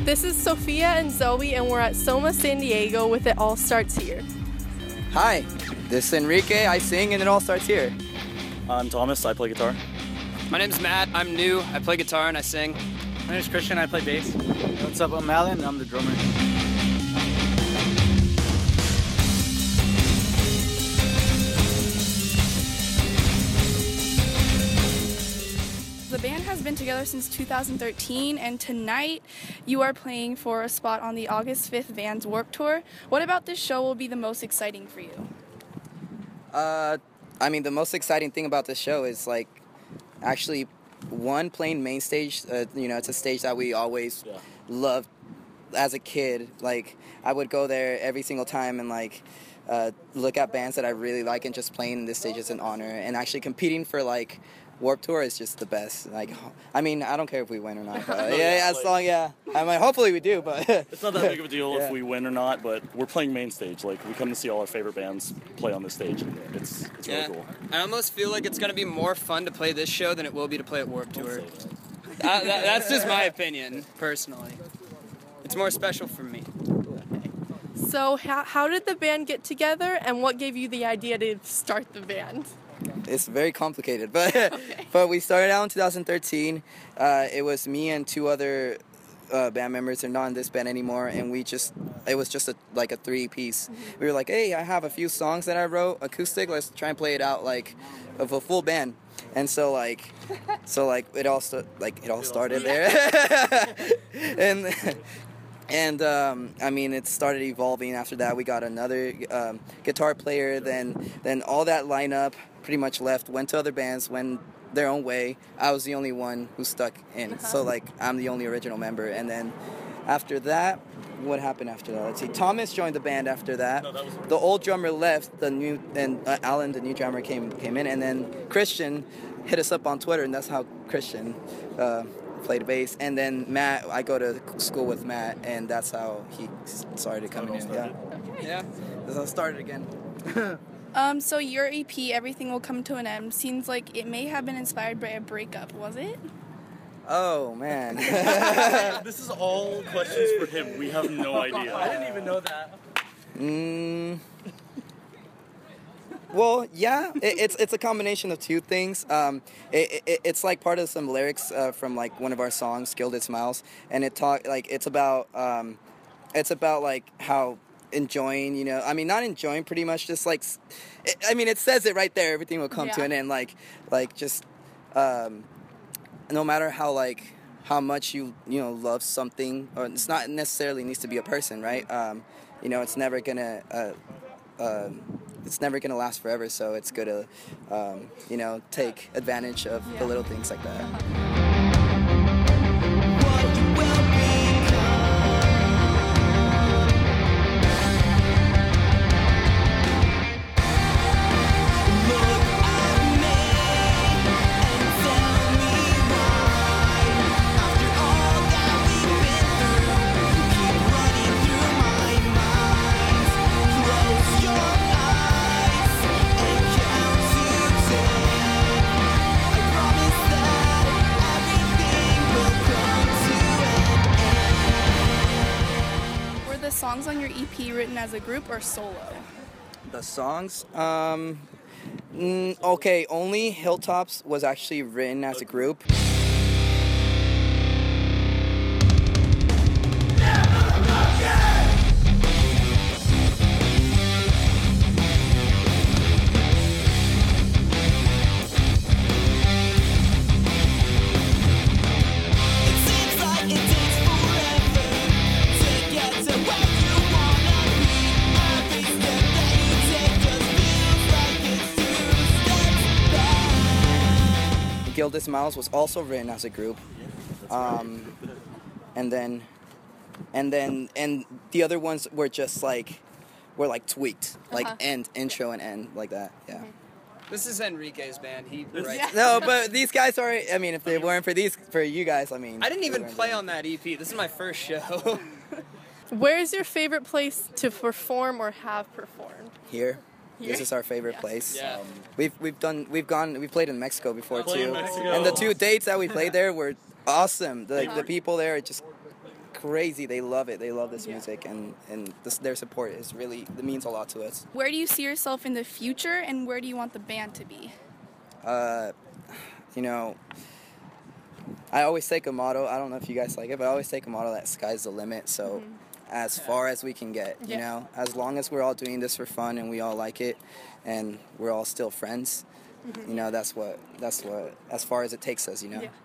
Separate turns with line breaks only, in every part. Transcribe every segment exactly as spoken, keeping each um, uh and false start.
This is Sophia and Zoe, and we're at Soma San Diego with It All Starts Here.
Hi, this is Enrique. I sing and it all starts here.
I'm Thomas. I play guitar.
My name's Matt. I'm new. I play guitar and I sing.
My name's Christian. I play bass. What's up? I'm Alan. And I'm the drummer.
The band has been together since two thousand thirteen, and tonight you are playing for a spot on the August fifth Vans Warped Tour. What about this show will be the most exciting for you?
Uh, I mean, the most exciting thing about this show is, like, actually, one, playing main stage. Uh, you know, it's a stage that we always yeah. loved as a kid. Like, I would go there every single time and, like, uh, look at bands that I really like, and just playing this stage is an honor. And actually competing for, like, Warped Tour is just the best. Like, I mean, I don't care if we win or not. But yeah, yeah, as long, yeah. I mean, hopefully we do, but
it's not that big of a deal
yeah.
if we win or not. But we're playing main stage. Like, we come to see all our favorite bands play on this stage. And it's it's
yeah.
really cool.
I almost feel like it's gonna be more fun to play this show than it will be to play at Warped Tour. that, that, that's just my opinion, personally. It's more special for me.
So, how how did the band get together, and what gave you the idea to start the band?
It's very complicated, but
okay.
but we started out in two thousand thirteen. Uh, it was me and two other uh, band members. They're not in this band anymore, and we just it was just a, like a three piece. Mm-hmm. We were like, hey, I have a few songs that I wrote acoustic. Let's try and play it out like of a full band. And so like so like it all st- like it all started there, and. And, um, I mean, it started evolving after that. We got another um, guitar player. Then then all that lineup pretty much left, went to other bands, went their own way. I was the only one who stuck in. Uh-huh. So, like, I'm the only original member. And then after that, what happened after that? Let's see. Thomas joined the band after that.
No, that was...
The old drummer left. The new and uh, Alan, the new drummer, came came in. And then Christian hit us up on Twitter, and that's how Christian... Uh, played bass, and then Matt, I go to school with Matt, and that's how he started coming in. Yeah,
okay. yeah,
that's how it started again.
um, so your E P, Everything Will Come to an End, seems like it may have been inspired by a breakup. Was it?
Oh man,
this is all questions for him. We have no idea.
I didn't even know that.
Mm. Well, yeah, it, it's it's a combination of two things. Um, it, it it's like part of some lyrics uh, from like one of our songs, "Gilded Smiles," and it talk like it's about um, it's about like how enjoying, you know, I mean, not enjoying, pretty much just like, it, I mean, it says it right there. Everything will come
yeah.
to an end. Like, like just um, no matter how like how much you you know love something, or it's not necessarily needs to be a person, right? Um, you know, it's never gonna. Uh, uh, It's never going to last forever, so it's good to, um, you know, take advantage of
yeah.
the little things like that.
Songs on your E P written as a group or solo?
The songs? Um, mm, okay, only Hilltops was actually written as a group. Gilded Smiles was also written as a group, um, and then, and then, and the other ones were just like, were like tweaked, like uh-huh. end, intro, and end, like that. Yeah.
Mm-hmm.
This is Enrique's band. He writes.
Yeah.
No, but these guys are. I mean, if they weren't for these, for you guys, I mean.
I didn't even play on that E P. This is my first show.
Where is your favorite place to perform or have performed?
Here.
Here?
This is our favorite
yes.
place.
Yeah.
Um, we've we've done we've gone we've played in Mexico before
Played
too,
in Mexico.
and the two dates that we played there were awesome. The like, the people there are just crazy. They love it. They love this music, and and this, their support is really it means a lot to us.
Where do you see yourself in the future, and where do you want the band to be?
Uh, you know, I always take a motto. I don't know if you guys like it, but I always take a motto that sky's the limit. So. Mm-hmm. As far as we can get, you yeah. know, as long as we're all doing this for fun and we all like it, and we're all still friends, mm-hmm. you know, that's what that's what as far as it takes us, you know.
Yeah.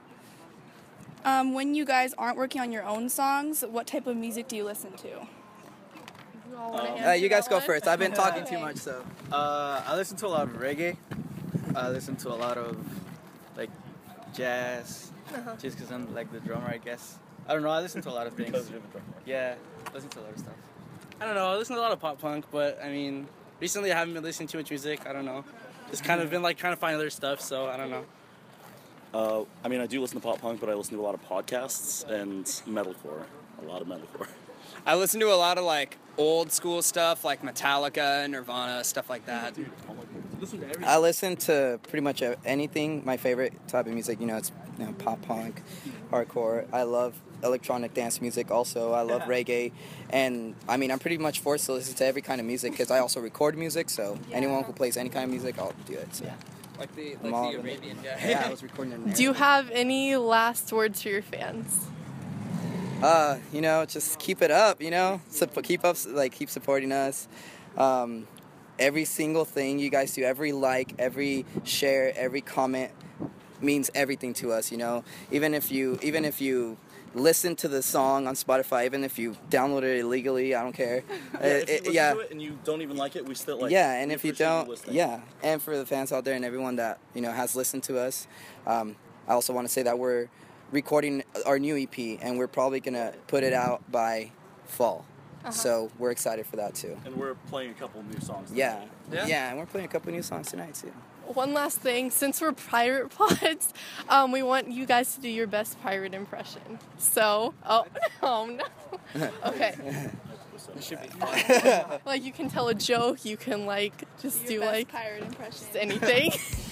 Um, when you guys aren't working on your own songs, what type of music do you listen to?
You, uh, you guys go first. I've been talking okay. too much, so.
Uh, I listen to a lot of reggae. I listen to a lot of like jazz, uh-huh. just because I'm like the drummer, I guess. I don't know. I listen to a lot of things.
Because you're the drummer.
Yeah, I listen to a lot of stuff.
I don't know. I listen to a lot of pop punk, but I mean, recently I haven't been listening to much music. I don't know. Just kind of been like trying to find other stuff, so I don't know.
Uh, I mean, I do listen to pop punk, but I listen to a lot of podcasts and metalcore. A lot of metalcore.
I listen to a lot of like old school stuff, like Metallica, Nirvana, stuff like that.
Dude, I listen to pretty much anything. My favorite type of music, you know, it's you know, pop punk, hardcore. I love electronic dance music also. I love yeah. reggae. And, I mean, I'm pretty much forced to listen to every kind of music because I also record music, so yeah. anyone who plays any kind of music, I'll do it. So.
Yeah. Like the, like the Arabian guy.
Yeah, I was recording in
Do you have any last words for your fans?
Uh, you know, just keep it up, you know? Supp- keep up, like, keep supporting us. Um, every single thing you guys do, every like, every share, every comment means everything to us, you know? Even if you, even if you listen to the song on Spotify, even if you download it illegally, I don't care.
Yeah, if you listen
yeah.
to it and you don't even like it, we still like
Yeah, and if you don't,
you
yeah. And for the fans out there and everyone that, you know, has listened to us, um, I also want to say that we're recording our new E P, and we're probably going to put it out by fall. Uh-huh. So we're excited for that, too.
And we're playing a couple new songs tonight.
Yeah. yeah, yeah, and we're playing a couple new songs tonight, too.
One last thing, since we're Pirate Pods, um, we want you guys to do your best pirate impression. So, oh, oh no. Okay.
It should be fun.
Like, you can tell a joke, you can, like, just
your
do,
best
like,
pirate impression.
Just anything.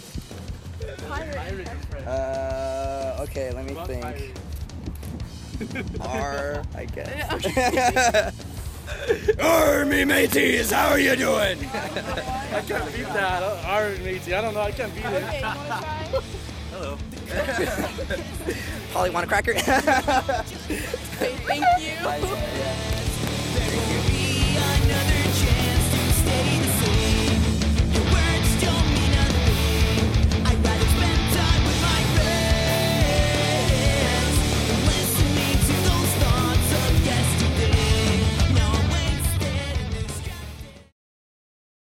Pirate
impression.
Uh, okay, let me think. R, I guess.
Okay.
Army mateys, how are you doing?
I can't beat that. Army matey, I don't know. I can't beat it.
Okay, you want to try?
Hello.
Holly, want a cracker?
Okay, thank you.
Bye. Yeah. Thank you.